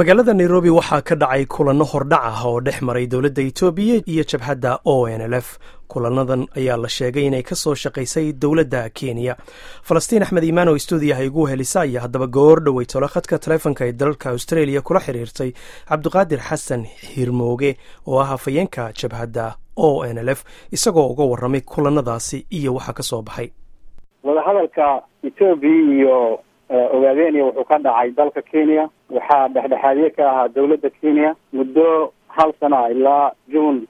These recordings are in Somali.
magaalada Nairobi waxaa ka dhacay kulanno hordhac ah oo dhex maray dowladda Itoobiya iyo jabhadda ONLF. kulanadan ayaa la sheegay inay ka soo shaqaysay dowladda Kenya. Falastiin Axmed Iimaan oo stuudiyaha igu helisa ayaa haddaba goor dhowey tolo khadka taleefanka ee dalka Australia kula xiriirtay Cabdiqaadir Xasan Hirmooge oo ah hafayeenka jabhadda ONLF isagoo uga warramay kulanadaasi iyo waxa ka soo baxay. wadahadalka Itoobiya iyo ogaadeen wuxuu ka dhacay dalka Kenya waxaa dhexdhexaadiye ka ahaa dowladda Kenya muddo hal sano ilaa June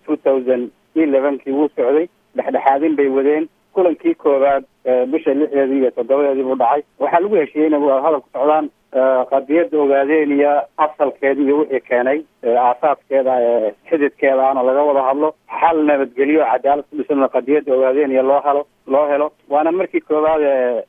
2011 wuu socday. dhexdhexaadin bay wadeen. kulankii koowaad bisha 6 iyo 7 buu dhacay. waxaa lagu heshiiyey in wadahadalku socdaan qadiyada ogaadeen iyo asalkeeda iyo wixii keenay aasaaskeeda xididkeeda ana laga wada hadlo. xal nabadgelyo cadaalad ku dhisan qadiyada ogaadeen iyo loo helo waana markii koowaad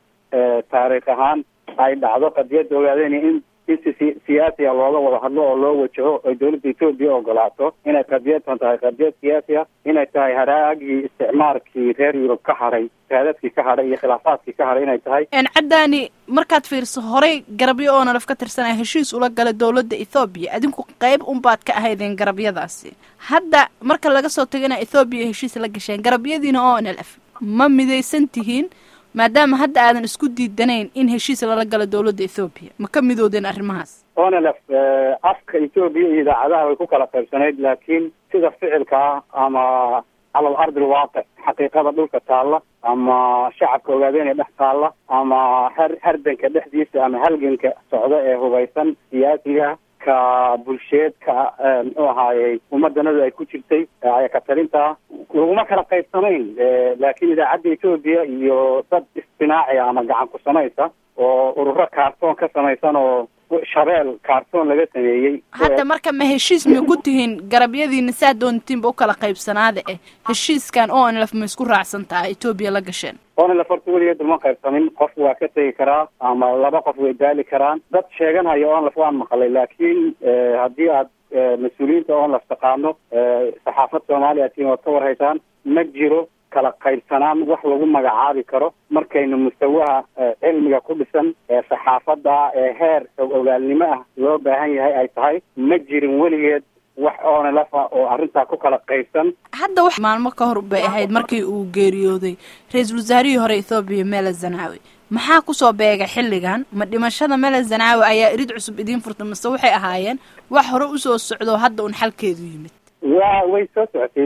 taariikh ahaan ay dhacdo qadiyada ogaadeen in siyaasi looga wada hadlo oo loo wajaho ay dowladda Itoobiya ogolaato inay qadiyaddan tahay qadiyad siyaasi ah, inay tahay haraagii isticmaalkii reer Yurub ka haray saadadkii ka haray iyo khilaafaadkii ka haray inay tahay caddaani markaad fiirso horey garabyo oo nalaf ka tirsanay heshiis ula gala dowladda Itoobiya adinku qayb baad ka ahaydeen garabyadaasi. hadda marka laga soo tagana Itoobiya heshiis la gasheen garabyadiina oo nalaf ma midaysan tihiin maadaama hadda aadan isku diidanayn in heshiis lala galo dowladda Itoobiya ma ka midoodeen arrimahaas. ONLF afka Itoobiya iyo idaacadaha way ku kala qaybsanayd laakiin sida ficilka ama على الأرض الواقع حقيقة dhulka taala ama shacabka ogaadeen dhex taala ama hardanka dhexdiisa ama halganka socda ee hubaysan siyaasiga ka bulsheedka oo ahaayay ummadanadu ay ku jirtay ay ka talinta laguma kala qaybsanayn laakiin idaacadda Itoobiya iyo dad istinaaci ama gacan ku samaysa oo ururo kaartoon ka samaysan oo shabeel kaartoon laga sameeyay. hadda marka ma heshiis ma ku tihiin garabyadiina saa doontiin buu kala qaybsanaade heshiiskan ONLF ma isku raacsan tahay Itoobiya la gasheen. ONLF waligeed ma qaybsanin qof waa ka tagi karaa ama laba qof way daali karaan dad sheeganaya ONLF waan maqlay laakiin haddii aad mas'uuliyiinta ONLF taqaano saxaafadda Soomaaliya oo ka warhaysan ma jiro kala qaybsanaan wax lagu magacaabi karo markaynu mustawaha cilmiga ku dhisan saxaafadda heer ogaalnimo ah loo baahan yahay ay tahay ma jirin weligeed wax ONLF oo arrinta ku kala qaybsan. hadda wax maalmo ka hor bay ahayd markii uu geeriyooday ra'iisul wasaarihii hore Itoobiya Meles Zenawi maxaa ku soo beegay xilligan ma dhimashada Meles Zenawi ayaa irid cusub idin furtay mise waxay ahaayeen wax hore u soo socdo hadda un xalkeedu yimid. way soo socotay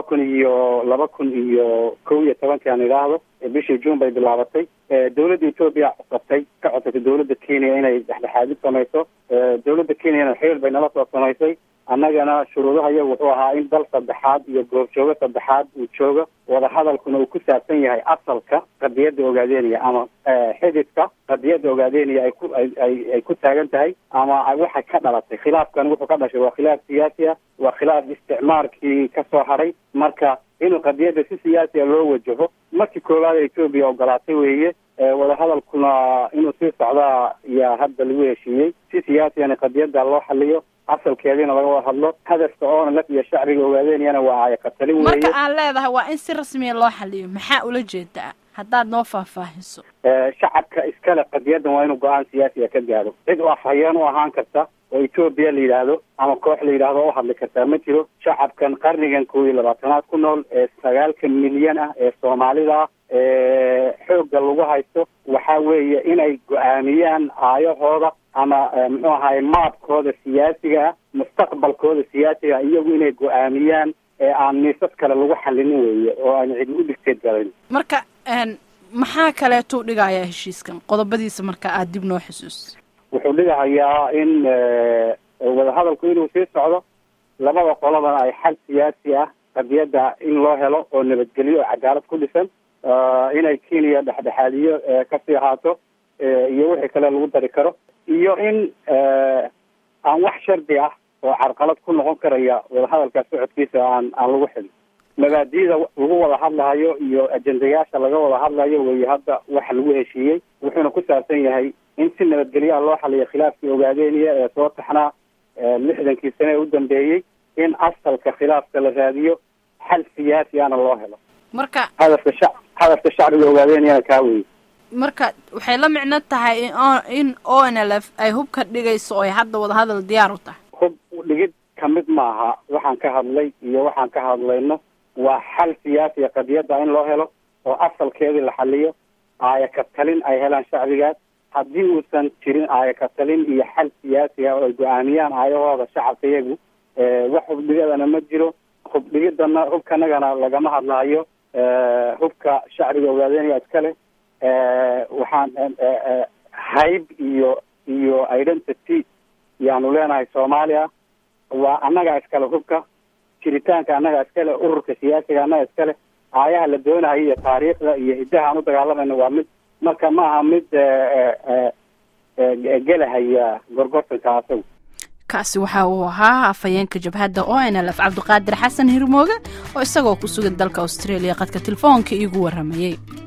2011 kan ilaahdo bishii June bay bilaabatay. dowladda Itoobiya ka codsatay dowladda Kenya inay dhexdhexaadin samayso. dowladda Kenya xeel bay nala soo samaysay annagana shuruudaha iyagu wuxuu ahaa in dal saddexaad iyo goobjooga saddexaad uu joogo wada hadalkuna uu ku saabsan yahay asalka qadiyadda ogaadeen ama xididka qadiyadda ogaadeen ay ku taagan tahay ama waxa ka dhalatay khilaafkan wuxuu ka dhashay waa khilaaf siyaasi ah waa khilaaf isticmaalkii ka soo haray marka inuu qadiyadda si siyaasi ah loo wajaho markii koowaad Itoobiya ogolaatay weeye wada hadalkuna inuu sii socdaa yaa hadda lagu heshiiyey si siyaasi ah qadiyadda loo xaliyo asalkeedina laga wada hadlo hadafka ONLF iyo shacbiga ogaadeenayna waa ay ka talin weeye. marka aan leedahay waa in si rasmi ah loo xaliyo maxaa ula jeedaa haddaad noo faahfaahiso. shacabka iskale qadiyaddan waa inuu go'aan siyaasi ah ka gaaro cid afhayeen u ahaan karta oo Itoobiya la yiraahdo ama koox la yiraahdo oo hadli karta ma jiro. shacabkan qarnigan 12aad ku nool 9 milyan ah ee Soomaalida xoogga lagu haysto waxa weeye inay go'aamiyaan aayahooda ama muxuu ahaay maabkooda siyaasiga ah mustaqbalkooda siyaasiga iyagu inay go'aamiyaan aan miisas kale lagu xallin weeye oo aan cid u dhigteed galin. marka maxaa kaleeto dhigayaa heshiiskan qodobadiisa marka aad dib noo xusuus. wuxuu dhigayaa in wada hadalku inuu sii socdo labada qolobana ay xal siyaasi ah qadiyadda in loo helo oo nabadgelyo oo cadaalad ku dhisan inay Kenya dhexdhexaadiyo ka sii ahaato iyo wixii kale lagu dari karo iyo in aan wax shardi ah oo carqalad ku noqon karaya wada hadalka socodkiisa aan lagu xilin. mabaadi'da lagu wada hadlayo iyo ajendayaasha laga wada hadlayo way hadda wax lagu heshiiyey wuxuuna ku saabsan yahay in si nabadgelyo loo xaliyo khilaafkii ogaadeenaya ee soo taxnaa 60 sano ee u dambeeyay in asalka khilaafka la raadiyo xal siyaasi ah loo helo. marka hadafka shacbiga ogaadeenaya ka weey marka waxay la micno tahay in ONLF ay hub ka dhigayso oo ay hadda wadahadal diyaar u tahay. hub dhigid kamid maaha waxaan ka hadlay iyo waxaan ka hadlayno waa xal siyaasi qadiyada in loo helo oo asalkeedii la xaliyo aaya ka talin ay helaan shacbigaas haddii uusan jirin aaya ka talin iyo xal siyaasi ah oo ay go-aamiyaan aayahooda shacabka iyagu wax hubdhigadana ma jiro hubdhigidana hubkanagana lagama hadlaayo hubka shacbiga ogaadeynaya iskale waxaan hayb iyo identity yaanu leenahay Soomaaliya waa annaga iskale hubka jiritaanka annaga iskale ururka siyaasiga annaga iskale aayaha la doonayo iyo taariikhda iyo hidaha aan u dagaalamayno waa mid marka ma aha mid gelahaya gorgortanka asagu. kaasi waxa uu ahaa afhayeenka jabhadda ONLF Cabdiqaadir Xasan Hirmooge oo isagoo ku sugan dalka Australia qadka telefoonka iigu waramayay.